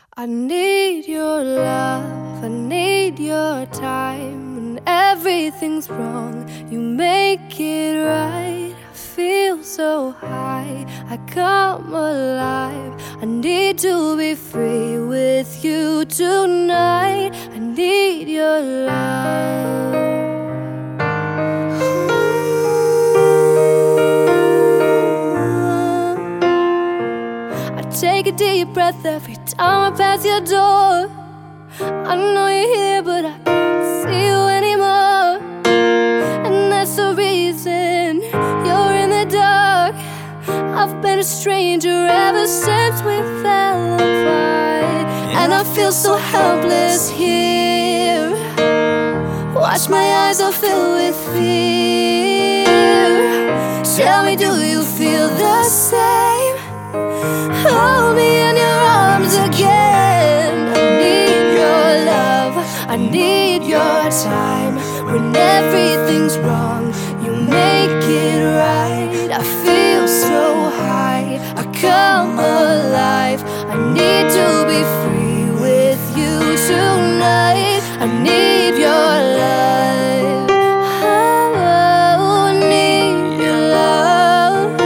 I need your love, I need your time. When everything's wrong, you make it right. I feel so high, I come alive. I need to be free with you tonight. I need your love. Take a deep breath every time I pass your door. I know you're here, but I can't see you anymore. And that's the reason you're in the dark. I've been a stranger ever since we fell apart. And I feel so helpless here. Watch, my eyes are filled with fear. Tell me, do you feel the same? Hold me in your arms again. I need your love, I need your time. When everything's wrong, you make it right. I feel so high, I come alive. I need to be free with you tonight. I need your love. Oh, I need your love.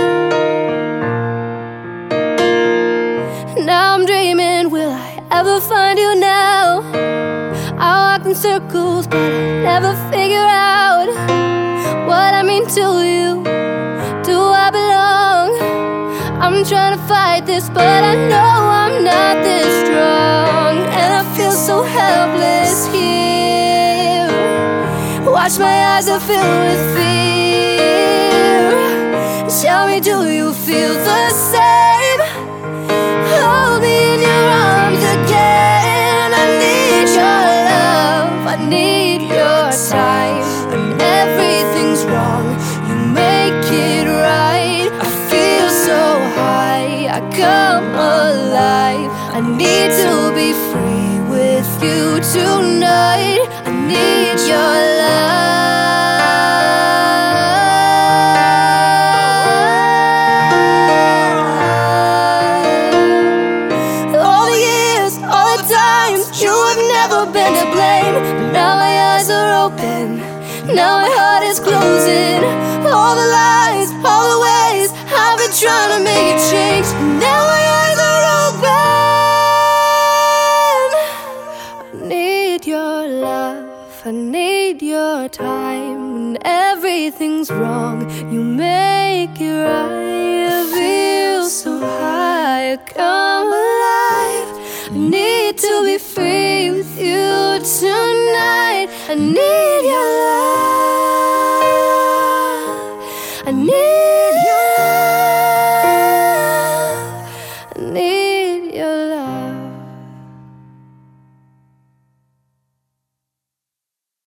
Now I'm dreaming, will I ever find you now? I walk in circles, but I never figure out what I mean to you. Do I belong? I'm trying to fight this, but I know I'm not this strong. And I feel so helpless here. Watch, my eyes are filled with fear. Tell me, do you feel the same? Hold me in your arms again. I need your love, I need your time. When everything's wrong, you make it right. I feel so high, I come alive. I need to be free with you tonight. I need your love. Been to blame, but now my eyes are open. Now my heart is closing. All the lies, all the ways I've been trying to make it change. Now my eyes are open. I need your love, I need your time. When everything's wrong, you make it right. I feel so high, I come alive. I need to be free with you tonight. I need your love, I need your love.